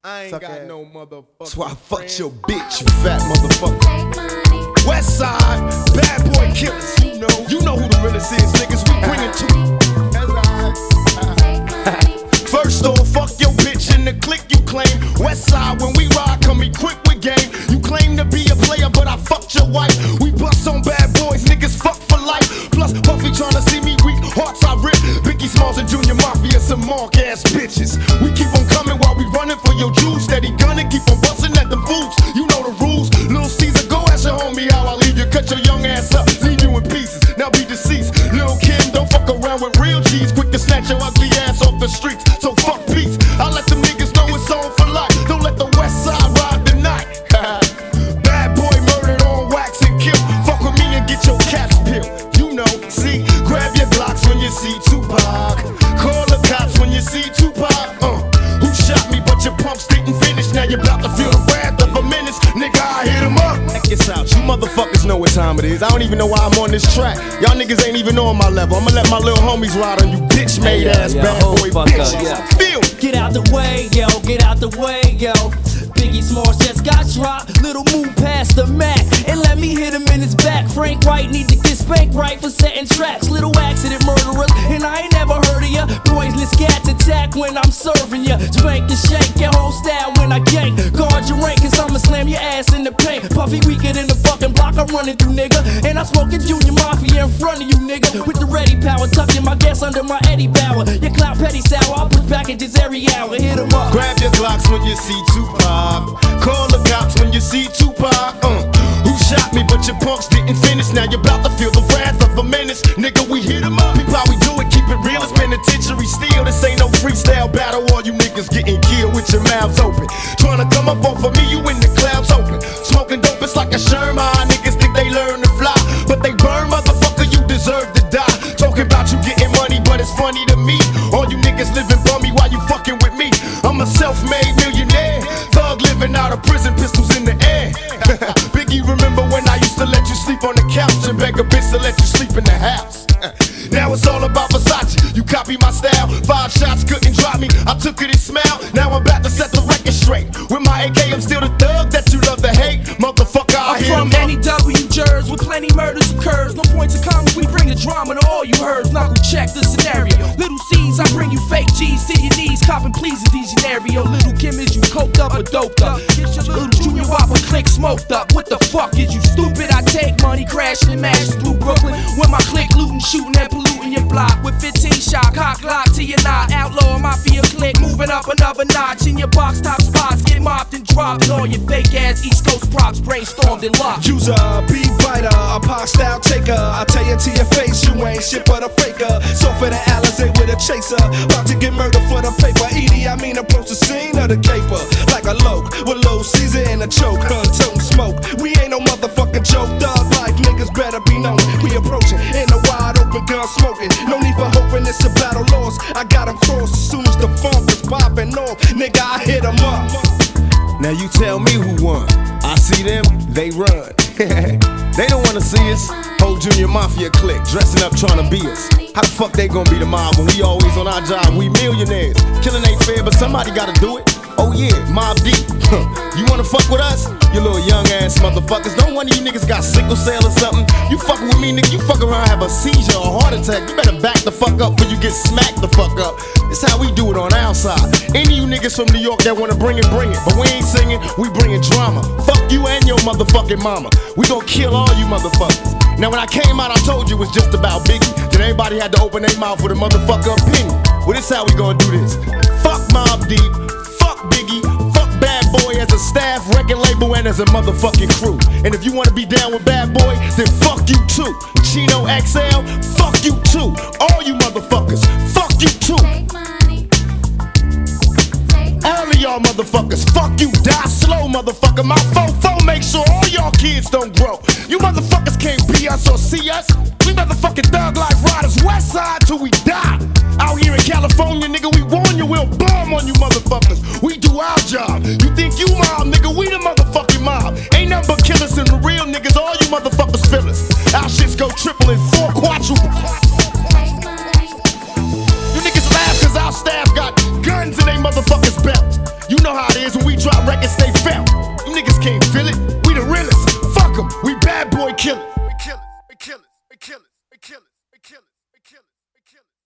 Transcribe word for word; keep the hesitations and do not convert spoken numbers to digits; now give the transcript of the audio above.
I ain't Suck got ass. no motherfucker. That's why I fucked your bitch, you fat motherfucker. West Side, bad boy killers. You know, you know who the realest is, niggas. We bring it to you. First off, fuck your bitch in the clique you claim. West Side, when we ride, come equipped with game. You claim to be a player, but I fucked your wife. We bust on bad boys, niggas fuck for life. Plus, Puffy tryna see me weak, hearts I rip. Biggie Smalls and Junior Mafia, some mark ass bitches. We keep on coming while we running for your Jews. Steady gunning, keep on busting at them fools. You know the rules. Lil Caesar, go ask your homie how I leave you. Cut your young ass up, leave you in pieces. Now be deceased. Lil Kim, don't fuck around with real G's. Quick to snatch your ugly ass off the streets. So fuck peace. I let them niggas know it's on for life. Don't let the West Side ride the night. Bad boy murdered on wax and kill. Fuck with me and get your caps peeled. You know, see, grab your Glocks when you see Tupac. Call the cops when you see Tupac. Uh, who shot me but your pumps didn't finish. Now you're about to feel the wrath of a menace. Nigga, I hit him up. Check this out, you motherfuckers know what time it is. I don't even know why I'm on this track. Y'all niggas ain't even on my level. I'ma let my little homies ride on you bitch made ass yeah, bad boy bitches. Yeah. Feel. Get out the way, yo, get out the way, yo. Biggie Smalls just got dropped. Little move past the Mac and let me hit him in his back. Frank White need to get spanked right for setting traps. Little accident murderers, and I ain't never heard of ya. Poisonous cats attack when I'm serving ya. Spank and shake your whole style when I gank. Guard your rank, cause I'ma slam your ass in the paint. Puffy weaker than the fucking block I'm running through, nigga. And I smoking Junior Mafia in front of you, nigga. With the ready power, tucking my gas under my Eddie Bauer. Your clout petty sour, I push packages every hour. Hit 'em up. Grab your Glocks when you see Tupac. Call the cops when you see Tupac. Uh, who shot me but your punks didn't finish. Now you're about to feel the wrath of a menace. Nigga, we hit 'em up. People, how we do it, keep it real. It's penitentiary steel. This ain't no freestyle battle. All you niggas getting killed with your mouths open. Trying to come up off of me, you in the clouds open. Smoking dope, it's like a Sherman. Niggas think they learn to fly, but they burn, motherfucker, you deserve to die. Talking about you getting money, but it's funny to me. All you niggas living bummy while you fucking with me. I'm a self-made millionaire, thug living out of prison, pistols in the air. Biggie, remember when I used to let you sleep on the couch and beg a bitch to let you sleep in the house? Now it's all about Versace, you copy my style. Five shots couldn't drop me, I took it and smiled. Now I'm about to set the record straight. With my A K, I'm still the thug that you love to hate. Motherfucker, I I'm hit from him up. N E W Jers with plenty murders occurs. No points of comments, we bring the drama to all you heard. Knuckle check the scenario. Little C's, I bring you fake G's to your knees. Copping please in these scenario. Little Kim, is you coked up or doped up? Little Junior Whopper click smoked up. What the fuck is you stupid? I take money crashing and mashing through Brooklyn. With my click looting, shooting and polluting your block. With fifteen shot, cock lock to your knot. Outlaw mafia click, moving up another notch. In your box top spots, get mopped and dropped. And all your fake ass East Coast props brainstormed and locked. User, beat biter, a pop style taker. I tell you to your face, you ain't shit but a faker. So for the Alizé with a chaser, about to get murdered for the paper. Edie, I mean approach the scene of the caper like a loke with low Caesar in a choke. Huh, toting smoke. We ain't no motherfucking joke. Thug life niggas better be known. We approaching in a wide open gun smoking. No need for hoping it's a battle lost. I got 'em crossed as soon as the funk is popping off. Nigga, I hit 'em up. Now you tell me who won. I see them, they run. They don't wanna see us. Whole Junior Mafia clique, dressing up trying to be us. How the fuck they gonna be the mob when we always on our job? We millionaires. Killing ain't fair, but somebody gotta do it. Oh yeah, Mob Deep. You wanna fuck with us? You little young ass motherfuckers. Don't one of you niggas got sickle cell or something? You fucking with me, nigga, you fuck around, have a seizure or heart attack. You better back the fuck up before you get smacked the fuck up. It's how we do it on our side. Any of you niggas from New York that wanna bring it, bring it. But we ain't singing, we bringing drama. Fuck you and your motherfucking mama. We gon' kill all you motherfuckers. Now when I came out, I told you it was just about Biggie. Then everybody had to open their mouth with a motherfucker opinion. Well, this how we gonna do this. Fuck Mobb Deep, fuck Biggie, fuck Bad Boy as a staff, record label, and as a motherfucking crew. And if you wanna be down with Bad Boy, then fuck you too. Chino X L, fuck you too. All you motherfuckers, fuck you too. All of y'all motherfuckers, fuck you, die slow, motherfucker. My fofo make sure all y'all kids don't grow. You motherfuckers can't be us or see us. We motherfucking thug life riders, West Side till we die. Out here in California, nigga, we warn you, we'll bomb on you motherfuckers. We do our job. You think you mob, nigga, we the motherfucking mob. Ain't nothing but killers and the real niggas, all you motherfuckers feel us. Our shits go triple and four quadruple. You niggas laugh cause our staff got guns in they motherfuckers belt. You know how part is when we drop records, stay found. You niggas can't feel it. We the realest. Fuck 'em. We bad boy killers. We killers. We killers. We killers. We killers. We killers. We killers. We killers.